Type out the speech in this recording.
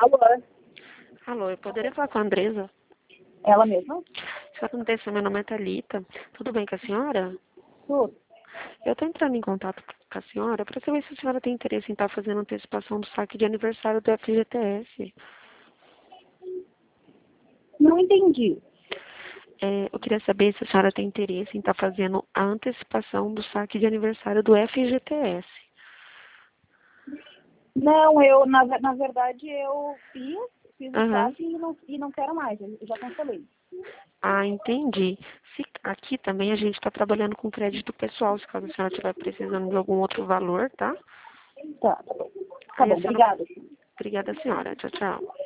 Alô? Alô, eu poderia falar com a Andresa? Ela mesma? O que acontece? Meu nome é Thalita. Tudo bem com a senhora? Tudo. Eu estou entrando em contato com a senhora para saber se a senhora tem interesse em estar fazendo antecipação do saque de aniversário do FGTS. Não entendi. Eu queria saber se a senhora tem interesse em estar fazendo a antecipação do saque de aniversário do FGTS. Não, na verdade, eu fiz o Aham. saque e não quero mais. Eu já cancelei. Ah, entendi. Aqui também a gente está trabalhando com crédito pessoal, se caso a senhora estiver precisando de algum outro valor, tá? Tá bom. Tá Aí bom, a senhora... obrigada. Obrigada, senhora. Tchau, tchau.